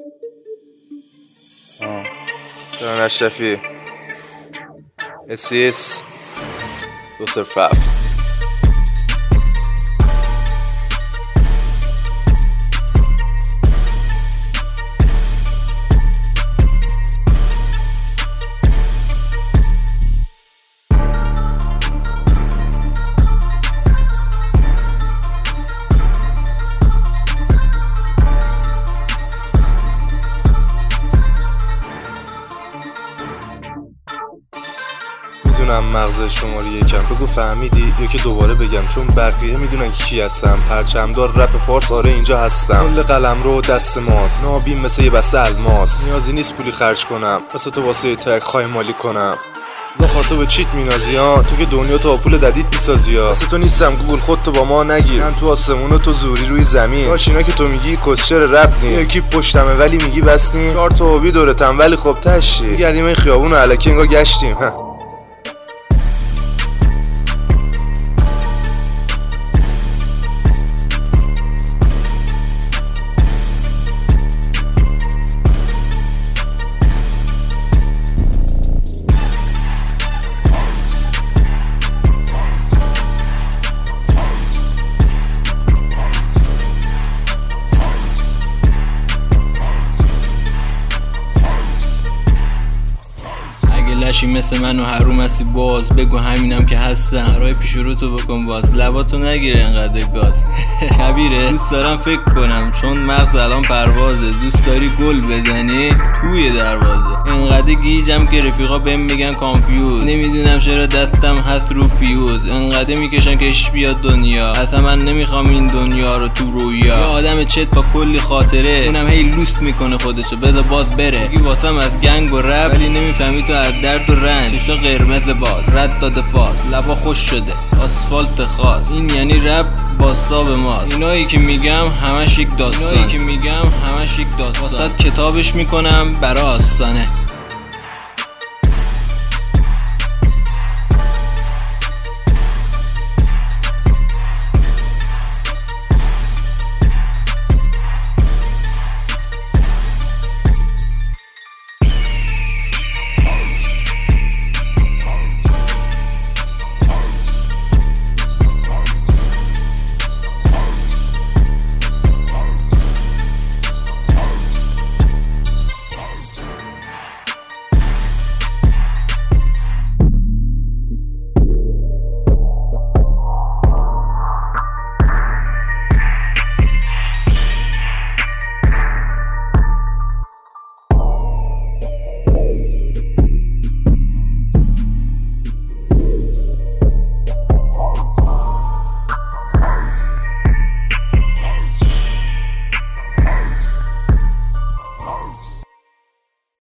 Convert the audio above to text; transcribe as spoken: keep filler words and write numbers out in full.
آه جان اشرفی اسیس دو صرف هفت. میدونم مغز شماره یکم، بگو فهمیدی یا که دوباره بگم، چون بقیه میدونن کی هستم. پرچمدار رپ فارس، آره اینجا هستم. کل قلم رو دست ماست، نابین مثل یه بسته الماس. نیازی نیست پولی خرج کنم واسه تو، واسه یه تک خواهی مالی کنم. زاخار تو به چیت مینازی ها، تو که دنیا تو پول ددید میسازی ها. واسه تو نیستم گوگل، خودتو با ما نگیر. من تو آسمون و تو زوری روی زمین. باش اینا که تو میگی کسچر رپ نی، یکی پشتمه ولی میگی بس نی. چهار تا آبی دورتم ولی خب تشی. میگردیم این خیابون و الکی انگار گشتیم. لشی مثل من و حروم هستی باز، بگو همینم که هستم. رای پیش رو تو بکن باز، لباتو نگیره انقدر گاز. کبیره دوست دارم فکر کنم، چون مغز الان پروازه. دوست داری گل بزنی توی دروازه. انقدر گیجم که رفیقا بهم میگن کانفیوز. نمیدونم چرا دستم هست رو فیوز. انقدر میکشن کش بیاد دنیا، اصلا من نمیخوام این دنیا رو تو رویا. یه آدم چت با کلی خاطره، اونم هی لوس میکنه خودشو، بذار باز بره. میگی واسم از گنگ و رپ، ولی نمیفهمی تو از درد و رنج. چشا قرمز باز، رد داده فاز، لبا خوش شده آسفالت خاص. این یعنی رپ باستاب ماست. اینایی که میگم همش یک داستان، اینایی که میگم همش یک داستان. واسات کتابش میکنم برا آستانه.